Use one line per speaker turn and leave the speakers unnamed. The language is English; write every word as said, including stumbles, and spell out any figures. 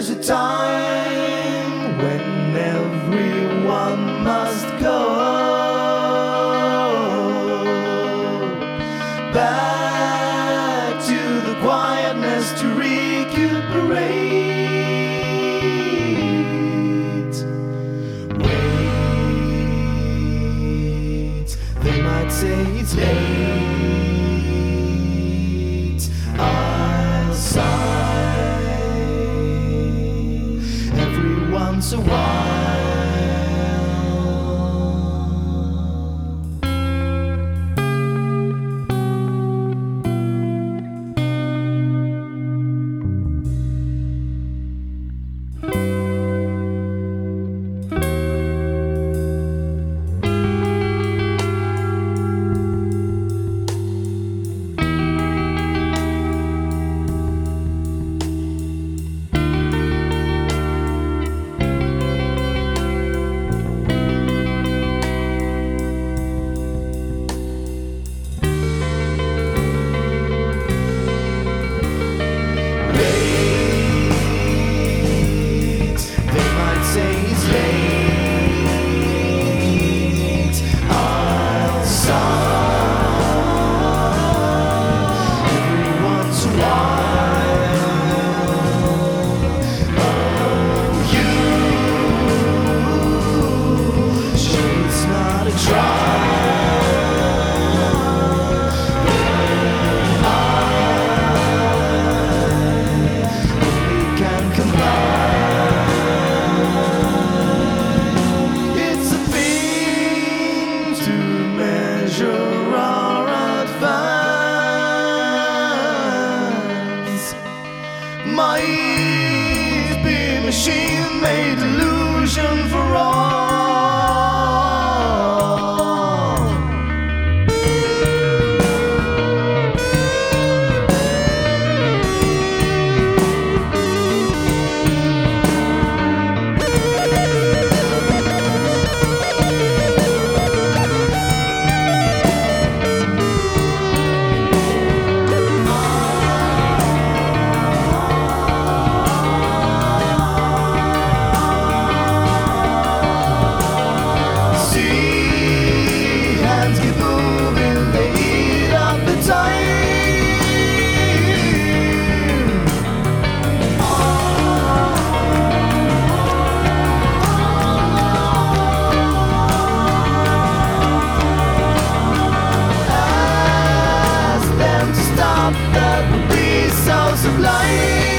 there's a time when everyone must go back to the quietness to recuperate. Wait, they might say it's late. I'll sigh every once a while. Might be a machine-made illusion for all. That would be so sublime.